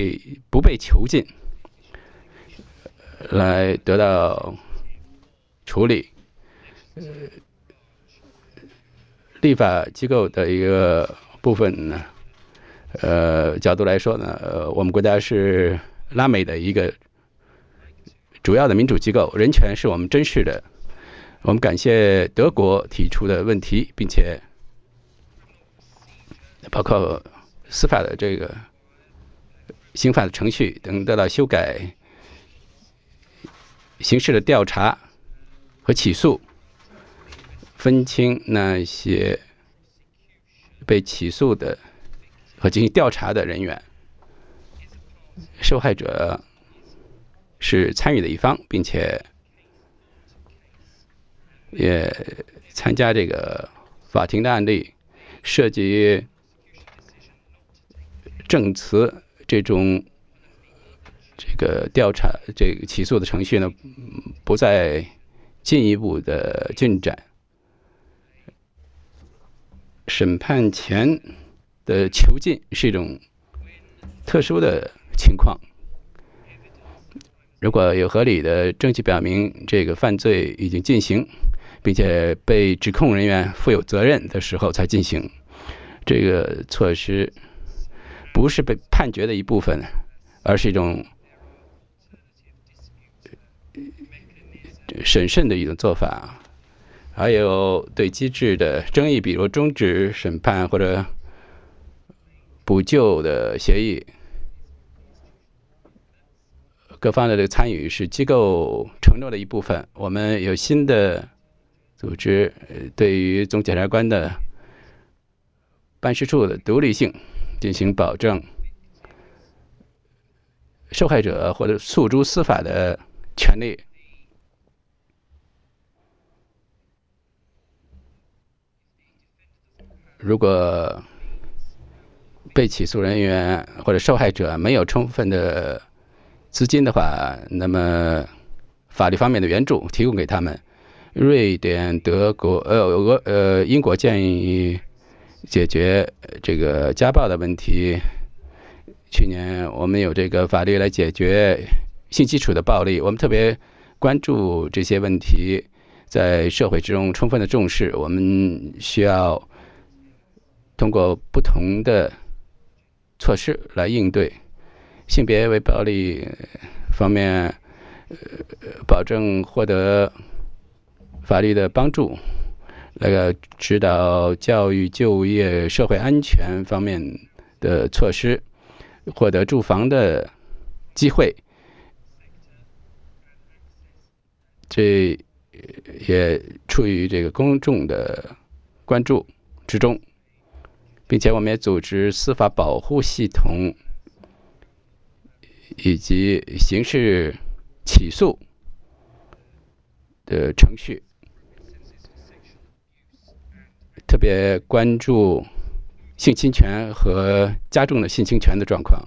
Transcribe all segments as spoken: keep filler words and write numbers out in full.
被不被囚禁来得到处理。呃，立法机构的一个部分呢，呃，角度来说呢，呃，我们国家是拉美的一个主要的民主机构，人权是我们珍视的。我们感谢德国提出的问题，并且包括司法的这个刑法的程序等得到修改，刑事的调查和起诉，分清那些被起诉的和进行调查的人员，受害者是参与的一方，并且也参加这个法庭的案例，涉及证词这种这个调查这个起诉的程序呢，不再进一步的进展。审判前的囚禁是一种特殊的情况，如果有合理的证据表明这个犯罪已经进行，并且被指控人员负有责任的时候才进行。这个措施不是被判决的一部分，而是一种审慎的一种做法。还有对机制的争议，比如终止审判或者补救的协议，各方的这个参与是机构承诺的一部分。我们有新的组织对于总检察官的办事处的独立性进行保证，受害者或者诉诸司法的权利。如果被起诉人员或者受害者没有充分的资金的话，那么法律方面的援助提供给他们。瑞典、德国、呃俄呃英国建议解决这个家暴的问题。去年我们有这个法律来解决性基础的暴力，我们特别关注这些问题，在社会之中充分的重视。我们需要通过不同的措施来应对性别为暴力方面，呃，保证获得法律的帮助，那个指导教育、就业、社会安全方面的措施，获得住房的机会，这也处于这个公众的关注之中，并且我们也组织司法保护系统以及刑事起诉的程序，特别关注性侵权和加重的性侵权的状况。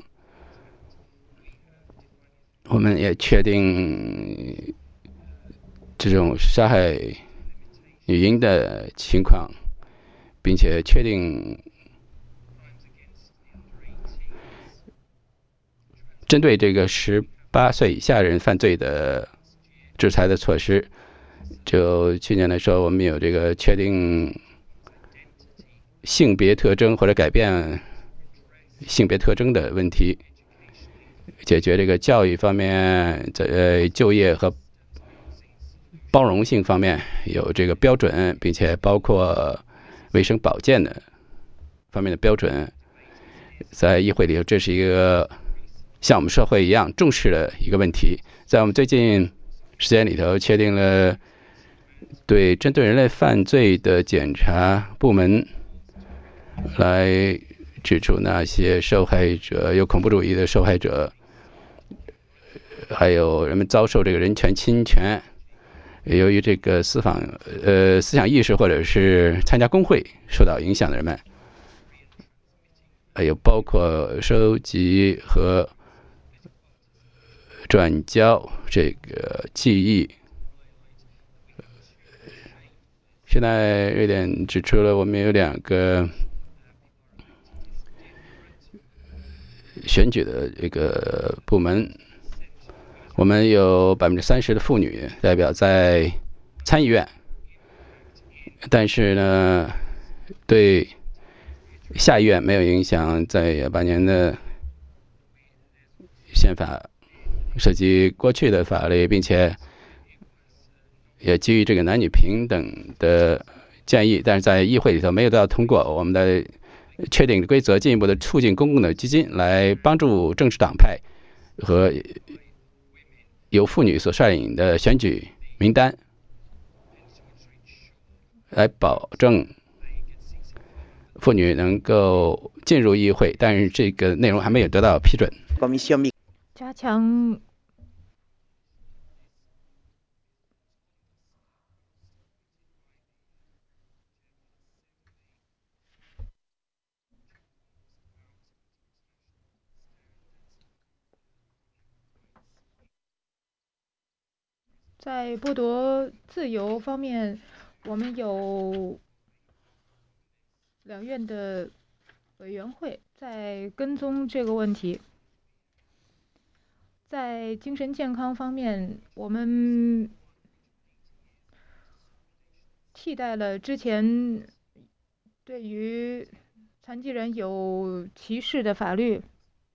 我们也确定这种杀害女婴的情况，并且确定针对这个十八岁以下人犯罪的制裁的措施。就去年来说，我们有这个确定性别特征或者改变性别特征的问题，解决这个教育方面，在就业和包容性方面有这个标准，并且包括卫生保健的方面的标准。在议会里，这是一个像我们社会一样重视的一个问题。在我们最近时间里头，确定了对针对人类犯罪的检察部门来指出那些受害者，有恐怖主义的受害者，还有人们遭受这个人权侵权，由于这个思想呃思想意识或者是参加工会受到影响的人们，还有包括收集和转交这个记忆。现在瑞典指出了我们有两个选举的这个部门，我们有百分之三十的妇女代表在参议院，但是呢，对下议院没有影响。在八年的宪法涉及过去的法律，并且也基于这个男女平等的建议，但是在议会里头没有得到通过。我们的确定规则进一步的促进公共的基金，来帮助政治党派和由妇女所率领的选举名单，来保证妇女能够进入议会，但是这个内容还没有得到批准。 加强在剥夺自由方面，我们有两院的委员会在跟踪这个问题。在精神健康方面，我们替代了之前对于残疾人有歧视的法律，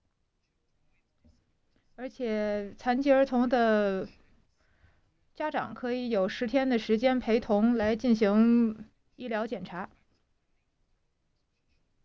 而且残疾儿童的家长可以有十天的时间陪同来进行医疗检查。